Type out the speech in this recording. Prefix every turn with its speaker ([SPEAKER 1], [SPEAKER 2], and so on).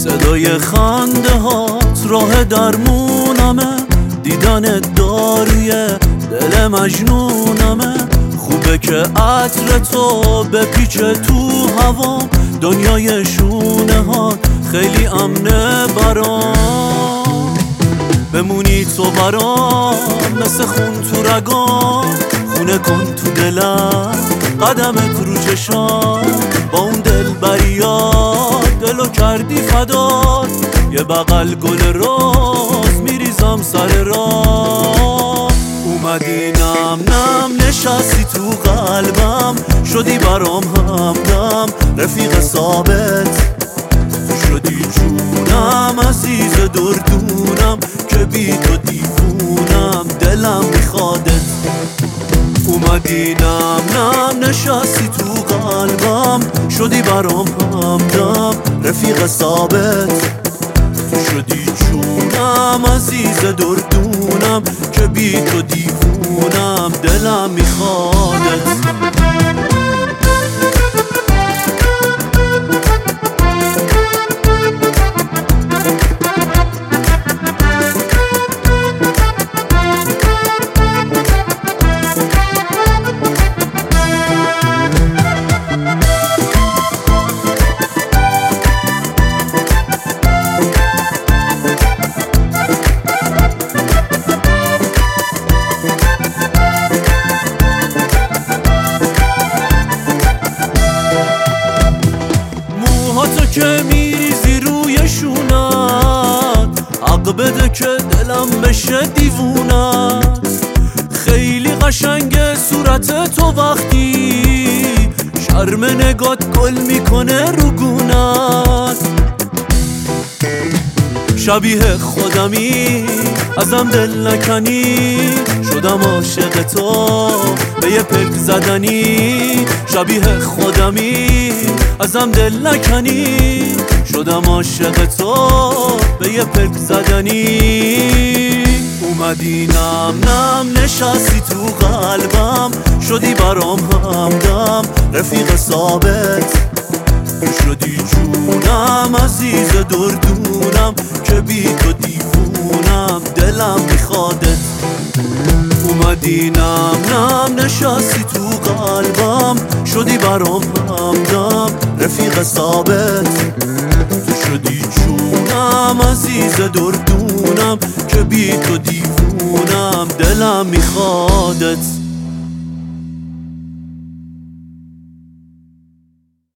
[SPEAKER 1] صدای خنده هات راه درمونمه، دیدنت داروی دل مجنونمه. خوبه که عطر تو بپیچه تو هوام، دنیای شونه ها خیلی امنه برام. بمونی تو برام مثل خون تو رگام، خونه کن تو دلم قدمت رو چشام. با اون دل بریاد دلو کردی فدات، یه بغل گل روز میریزم سر راه. اومدی نم نم نشستی تو قلبم، شدی برام همدم رفیق ثابت. شدی جونم عزیز دردونم، که بی تو دیوونم دلم میخوادت. اومدی نم نم نشستی تو قلبم، شدی برام همدم رفیق ثابت. شدی جونم عزیز دردونم، که بی تو دیوونم دلم میخوادت. تو که میریزی روی شونت، حق بده که دلم بشه دیوونت. خیلی قشنگه صورت تو وقتی شرم نگات گل میکنه رو گونت. شبیه خودمی ازم دل نکنی، شدم عاشق تو به یه پلک زدنی. شبیه خودمی ازم دل نکنی، شدم عاشق تو به یه پلک زدنی. اومدی نم نم نشستی تو قلبم، شدی برام همدم رفیق ثابت. شدی جونم عزیز دردونم، که بی تو دیوونم دلم میخوادت. اومدی نم نم نشستی تو قلبم، شدی برام همدم رفیق ثابت. شدی جونم عزیز دردونم، که بی تو دیوونم دلم میخوادت.